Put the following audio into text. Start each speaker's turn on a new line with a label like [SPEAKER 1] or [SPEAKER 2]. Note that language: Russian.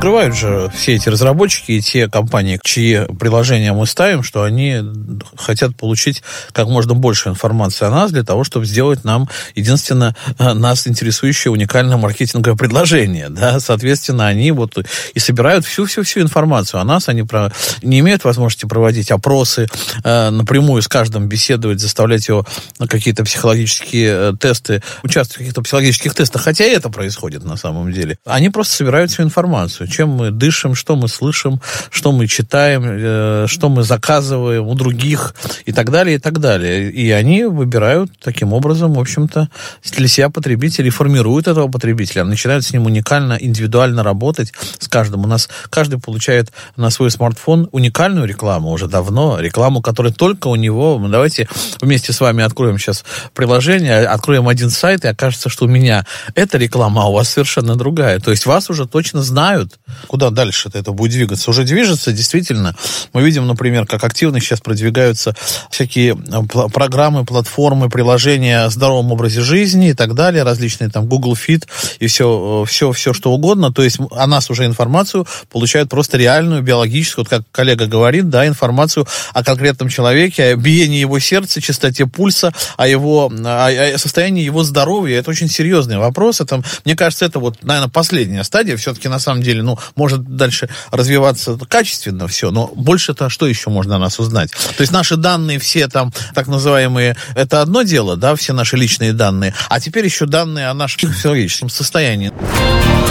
[SPEAKER 1] скрывают же все эти разработчики и те компании, чьи приложения мы ставим, что они хотят получить как можно больше информации о нас для того, чтобы сделать нам единственно нас интересующее уникальное маркетинговое предложение. Да? Соответственно, они вот и собирают всю информацию о нас. Они не имеют возможности проводить опросы, напрямую с каждым беседовать, заставлять его на какие-то психологические тесты, участвовать в каких-то психологических тестах, хотя и это происходит на самом деле. Они просто собирают всю информацию, чем мы дышим, что мы слышим, что мы читаем, что мы заказываем у других и так далее, и так далее. И они выбирают таким образом, в общем-то, для себя потребителей, формируют этого потребителя, начинают с ним уникально, индивидуально работать с каждым. У нас каждый получает на свой смартфон уникальную рекламу уже давно, рекламу, которая только у него. Давайте вместе с вами откроем сейчас приложение, откроем один сайт, и окажется, что у меня эта реклама, а у вас совершенно другая. То есть вас уже точно знают, куда дальше это будет двигаться. Уже движется, действительно. Мы видим, например, как активно сейчас продвигаются всякие программы, платформы, приложения о здоровом образе жизни и так далее, различные там Google Fit и все, что угодно. То есть о нас уже информацию получают просто реальную, биологическую, вот как коллега говорит, да, информацию о конкретном человеке, о биении его сердца, частоте пульса, о состоянии его здоровья. Это очень серьезный вопрос. Это, мне кажется, это вот, наверное, последняя стадия. Все-таки, на самом деле, может дальше развиваться качественно все, но больше-то что еще можно о нас узнать? То есть наши данные все там, так называемые, это одно дело, да, все наши личные данные, а теперь еще данные о нашем психологическом состоянии.